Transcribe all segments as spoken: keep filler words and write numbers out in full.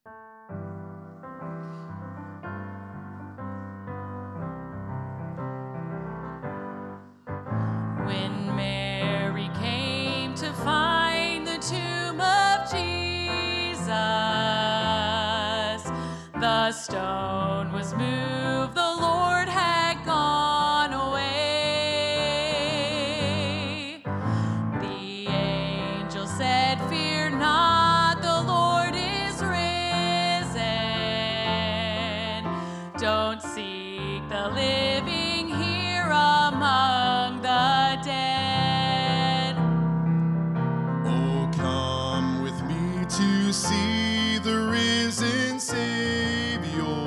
When Mary came to find the tomb of Jesus, the stone was moved, the Lord had gone away. The angel said, "Fear not, the Lord is risen. Don't seek the living here among the dead." Oh, come with me to see the risen Savior,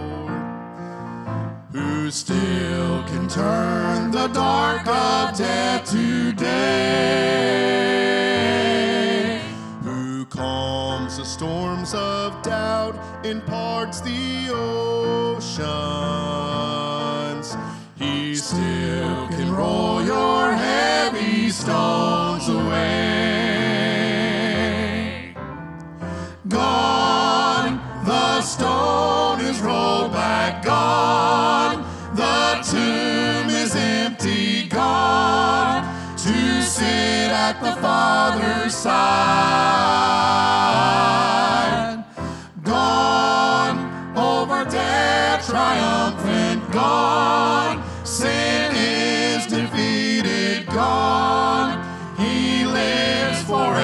who still can turn the dark of death to day, who calms the storms of doubt and parts the oceans. He still can roll your heavy stones away. Gone, the stone is rolled back, gone, the tomb is empty, gone, to sit at the Father's side. Gone, over death triumphant, gone, sin is defeated, gone, he lives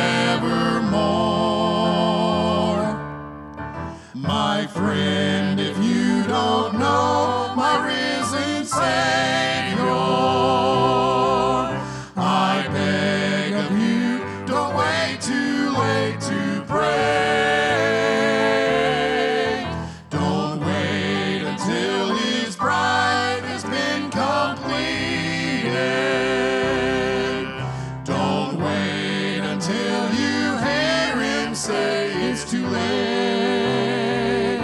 forevermore. My friend, if you don't know my risen Savior, I beg of you, don't wait too late to pray. Don't wait until his bride has been completed. Don't wait until you hear him say it's too late.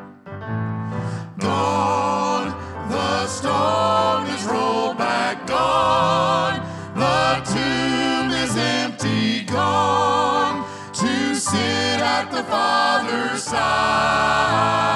Gone, the stone is rolled back, gone, the tomb is empty, gone, to sit at the Father's side.